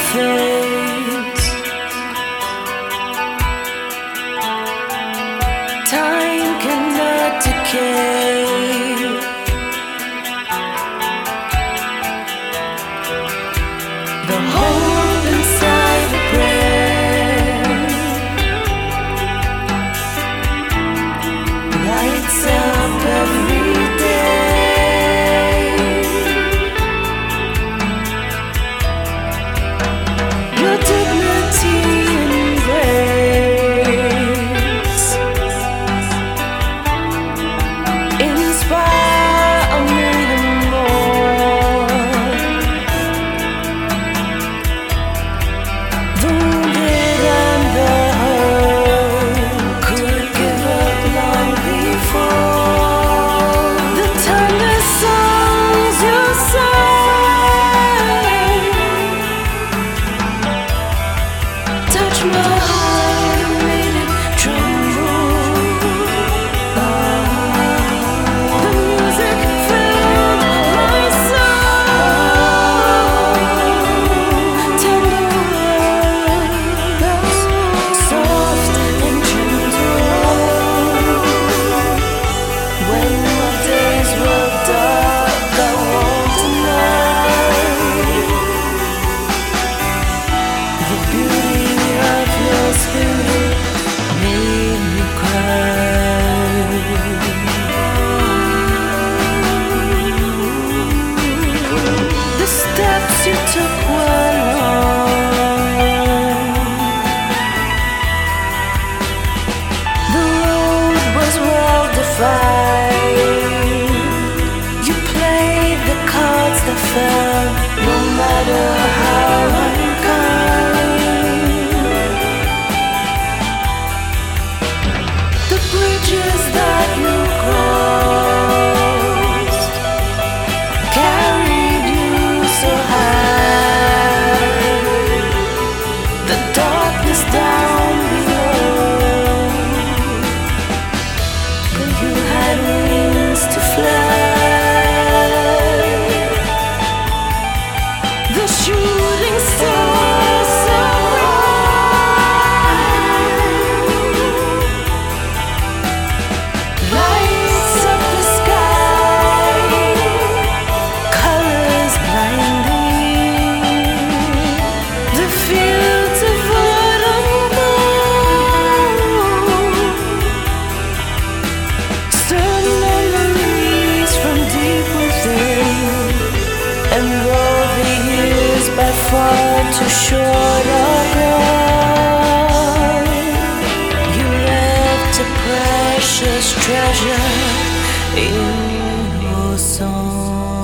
fades. Time cannot decay. The hope inside a prayer lights up every day. Your dignity and grace inspire a million more. The wounded and the hurt could give up long before. The timeless songs you sang touch my heart and made it tremble. The music filled my soul. Tender words, soft and gentle. When my days were dark, I won't deny the beauty of your spirit made me cry. The steps you took were long. The road was well defined. You played the cards that fell, no matter how unkind. The bridges that you crossed carried you so high. The darkness down below, but you had wings to fly. The shooting stars so bright lights up the sky, colors blinding. The fields of autumn gold, stern memories from deep within. And though the years by far too short are gone, you left a precious treasure in your song.